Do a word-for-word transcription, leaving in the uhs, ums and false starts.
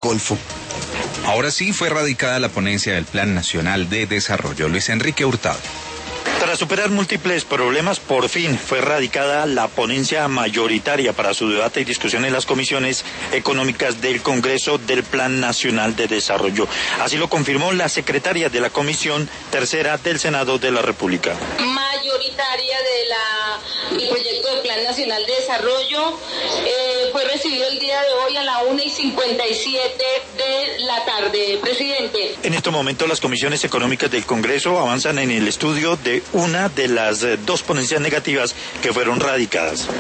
Golfo. Ahora sí fue radicada la ponencia del Plan Nacional de Desarrollo. Luis Enrique Hurtado. Tras superar múltiples problemas, por fin fue radicada la ponencia mayoritaria para su debate y discusión en las comisiones económicas del Congreso del Plan Nacional de Desarrollo. Así lo confirmó la secretaria de la Comisión Tercera del Senado de la República. Mayoritaria de la el proyecto del Plan Nacional de Desarrollo eh, fue recibido el día de hoy a la una y cincuenta y siete de la tarde, presidente. En este momento las comisiones económicas del Congreso avanzan en el estudio de una de las dos ponencias negativas que fueron radicadas.